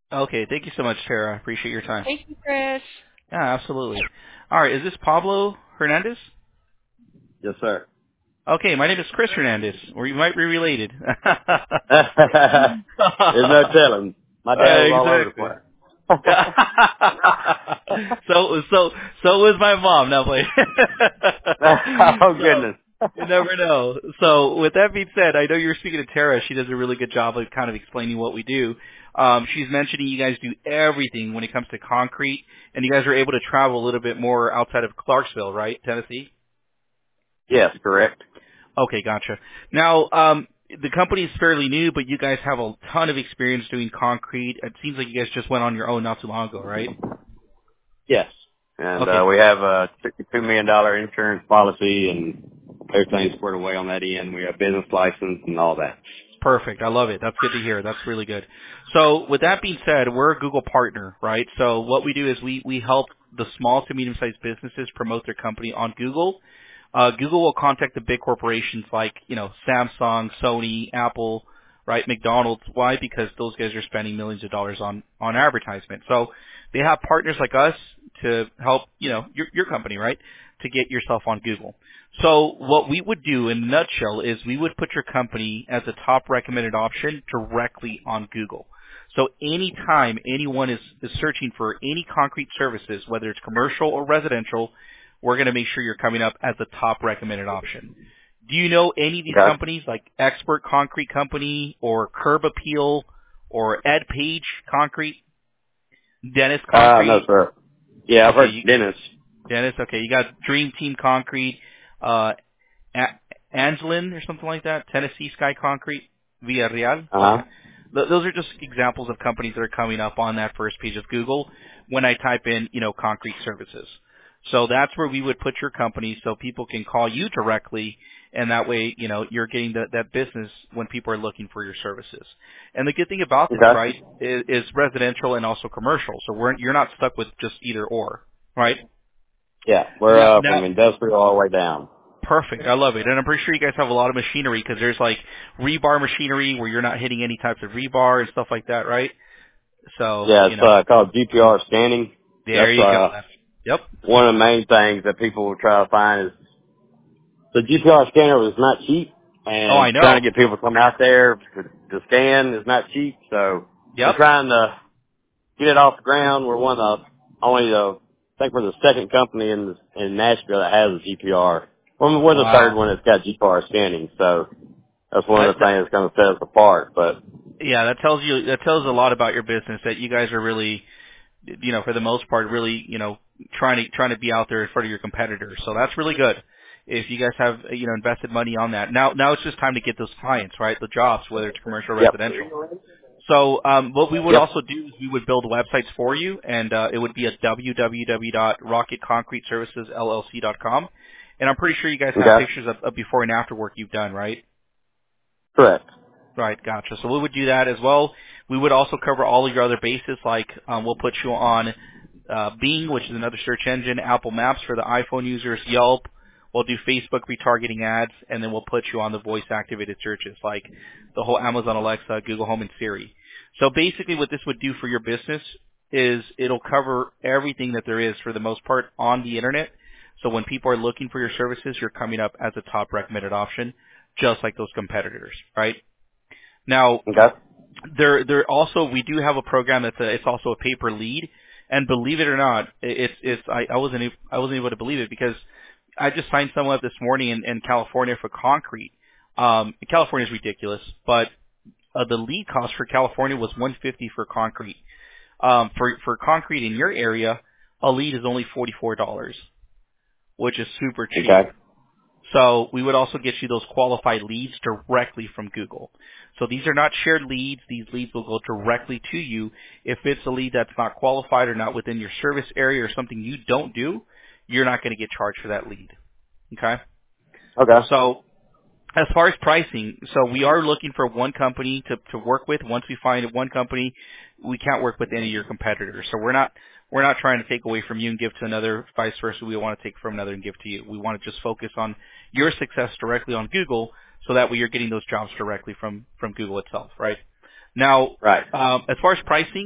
Okay, thank you so much, Tara. I appreciate your time. Thank you, Chris. Yeah, absolutely. All right, is this Pablo Hernandez? Yes, sir. Okay, my name is Chris Hernandez, or you might be related. There's no telling. My dad was all over the Exactly. place. So was my mom. Now, play. Oh, So goodness. you never know. So with that being said, I know you're speaking to Tara. She does a really good job of kind of explaining what we do. She's mentioning you guys do everything when it comes to concrete, and you guys are able to travel a little bit more outside of Clarksville, right, Tennessee? Yes, correct. Okay, gotcha. Now, the company is fairly new, but you guys have a ton of experience doing concrete. It seems like you guys just went on your own not too long ago, right? Yes. And Okay, we have a $62 million insurance policy and everything's squared away on that end. We have business license and all that. perfect. I love it. That's good to hear. That's really good. So with that being said, we're a Google partner, right? So what we do is we help the small to medium-sized businesses promote their company on Google. Google will contact the big corporations like, Samsung, Sony, Apple, right, McDonald's. Why? Because those guys are spending millions of dollars on advertisement. So they have partners like us to help, your company, right, to get yourself on Google. So what we would do in a nutshell is we would put your company as a top recommended option directly on Google. So anytime anyone is searching for any concrete services, whether it's commercial or residential, we're going to make sure you're coming up as a top recommended option. Do you know any of these Okay. companies like Expert Concrete Company or Curb Appeal or Ed Page Concrete, Dennis No, Concrete? sir. Yeah, I've Okay, heard Dennis. Dennis. Okay, you got Dream Team Concrete, uh, Angelin or something like that. Tennessee Sky Concrete, Villarreal. Uh-huh. Okay, those are just examples of companies that are coming up on that first page of Google when I type in, concrete services. So that's where we would put your company so people can call you directly, and that way, you're getting that business when people are looking for your services. And the good thing about this, Okay. right, is residential and also commercial. So you're not stuck with just either or, right? Yeah, we're Now, from industrial all the way down. perfect. I love it. And I'm pretty sure you guys have a lot of machinery because there's like rebar machinery where you're not hitting any types of rebar and stuff like that, right? So, Yeah, it's called GPR scanning. there That's you go. Yep. one of the main things that people will try to find is the GPR scanner was not cheap, Oh, I and trying to know. get people to come out there to scan is not cheap. So we're Yep. trying to get it off the ground. We're I think we're the second company in Nashville that has a GPR. We're the third Wow. one that's got GPR scanning. So that's one of the That things that's going to set us apart. But yeah, that tells a lot about your business that you guys are really, for the most part, really, trying to be out there in front of your competitors. So that's really good. If you guys have, invested money on that. Now it's just time to get those clients, right? The jobs, whether it's commercial or yep, residential. So what we would yep, also do is we would build websites for you, and it would be at www.rocketconcreteservicesllc.com. And I'm pretty sure you guys have okay, pictures of before and after work you've done, right? correct, Right, gotcha. So we would do that as well. We would also cover all of your other bases, like we'll put you on Bing, which is another search engine, Apple Maps for the iPhone users, Yelp. We'll do Facebook retargeting ads, and then we'll put you on the voice-activated searches, like the whole Amazon Alexa, Google Home, and Siri. So basically what this would do for your business is it'll cover everything that there is for the most part on the Internet. So when people are looking for your services, you're coming up as a top recommended option, just like those competitors, right? Now, okay, there also we do have a program it's also a pay per lead, and believe it or not, I wasn't able to believe it because I just signed someone up this morning in California for concrete. California is ridiculous, but the lead cost for California was $150 for concrete. For concrete in your area, a lead is only $44, which is super cheap. okay, So we would also get you those qualified leads directly from Google. So these are not shared leads. These leads will go directly to you. If it's a lead that's not qualified or not within your service area or something you don't do, you're not going to get charged for that lead. Okay? okay, So as far as pricing, so we are looking for one company to work with. Once we find one company, we can't work with any of your competitors. So we're not trying to take away from you and give to another, vice versa. We want to take from another and give to you. We want to just focus on your success directly on Google, so that way you're getting those jobs directly from Google itself, right? Now, right, as far as pricing,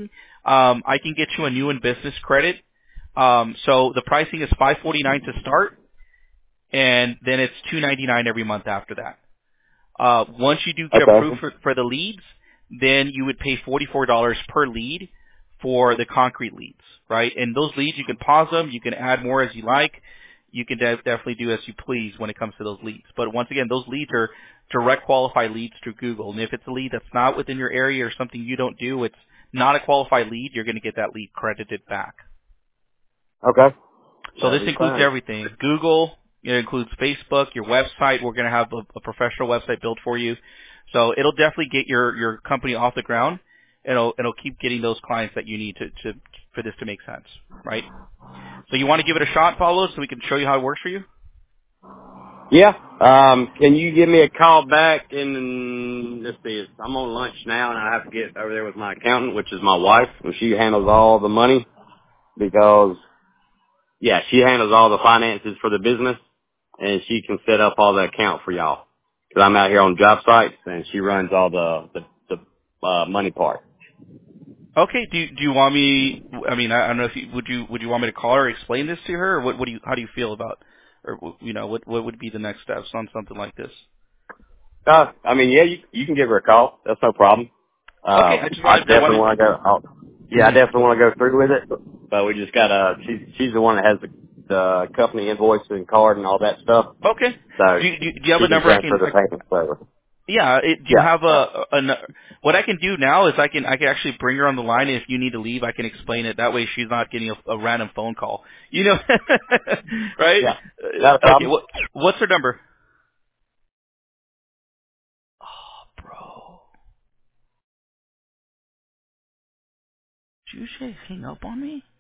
I can get you a new and business credit. So the pricing is $549 to start, and then it's $299 every month after that. Once you do get approved Okay. for the leads, then you would pay $44 per lead for the concrete leads, right? And those leads, you can pause them, you can add more as you like. You can definitely do as you please when it comes to those leads. But once again, those leads are direct qualified leads through Google. And if it's a lead that's not within your area or something you don't do, it's not a qualified lead, you're going to get that lead credited back. Okay. So That'll this be includes fine. everything. Google, it includes Facebook, your website. We're going to have a professional website built for you. So it'll definitely get your company off the ground. It'll keep getting those clients that you need to for this to make sense, right? So you want to give it a shot, Pablo, so we can show you how it works for you? Yeah. Can you give me a call back in, let's see, I'm on lunch now and I have to get over there with my accountant, which is my wife, and she handles all the money because, yeah, she handles all the finances for the business and she can set up all the account for y'all. Cause I'm out here on job sites and she runs all the money part. Okay. Do you want me? I mean, I don't know if you would you want me to call her or explain this to her, or what do you how do you feel about, or what would be the next steps on something like this? I mean, yeah, you can give her a call. That's no problem. Okay. I just I wanted definitely want to go. Yeah, I Mhm. definitely want to go through with it. But we just gotta. She's the one that has the company invoice and card and all that stuff. Okay. So Do you have she a can number I transfer can? the payments over. Yeah. Do you Yeah. have what I can do now is I can actually bring her on the line, and if you need to leave, I can explain it. That way, she's not getting a random phone call. Right? Yeah. Not a Okay. problem. What's her number? Oh, bro. Did you say hang up on me?